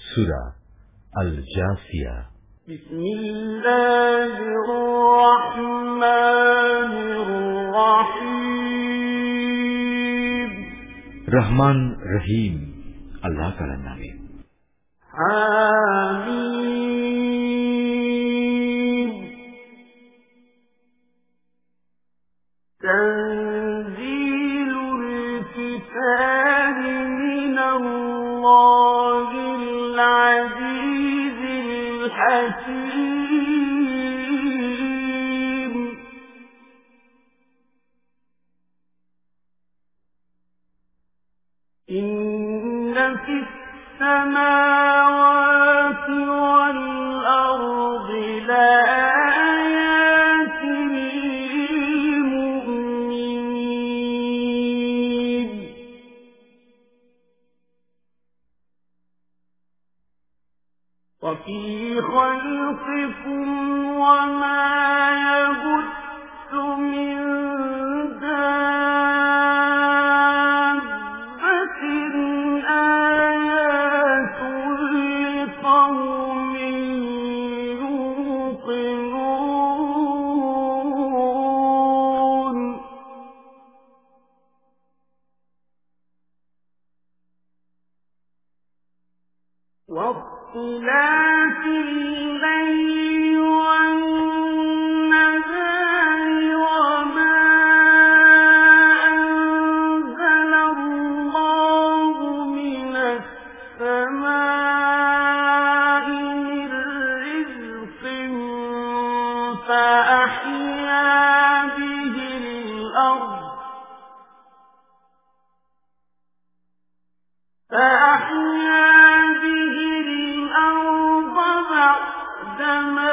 سورة الجاثية. بسم الله الرحمن الرحيم. रहमान रहीम अल्लाह का नाम है। حميم. تنزيل الكتاب من الله العزيز الحكيم. إن في السماوات والأرض لآيات للمؤمنين. وفي خلقكم وما يبث من دابة آيات لقوم يوقنون. واختلاف الليل والنهار وما أنزل الله من السماء من رزق فأحيا به الأرض بعد